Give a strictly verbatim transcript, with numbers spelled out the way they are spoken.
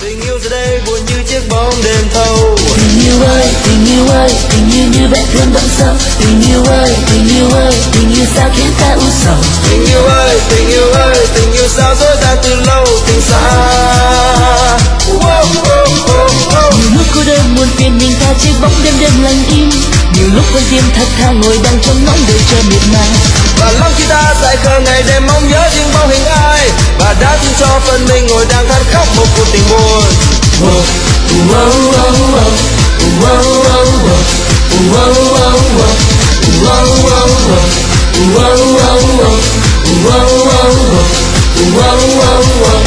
Tình yêu giờ đây buồn như chiếc bóng đêm thâu. Tình yêu ơi, tình yêu ơi, tình yêu như vết thương đậm sâu. Tình yêu ơi, tình yêu ơi, tình yêu sao khiến ta u sầu. Tình yêu ơi, tình yêu ơi, tình yêu sao dối ta từ lâu. Tình xa wow, wow, wow, wow. Nhiều lúc cô đơn muôn phiền nhìn ta chiếc bóng đêm đêm lặng im. Nhiều lúc con tim thật tha ngồi đang trong nóng đợi chờ miệt mài. Và lắm khi ta dại khờ ngày đêm mong nhớ những bóng hình ai. Và đã tin cho phần mình ngồi đang than khóc một cuộc tình buồn. Wow, wow, wow, wow. Wow, wow, wow. Wow, wow, wow. Wow, wow, wow. Wow, wow, wow. Wow, wow, wow. Wow, wow, wow.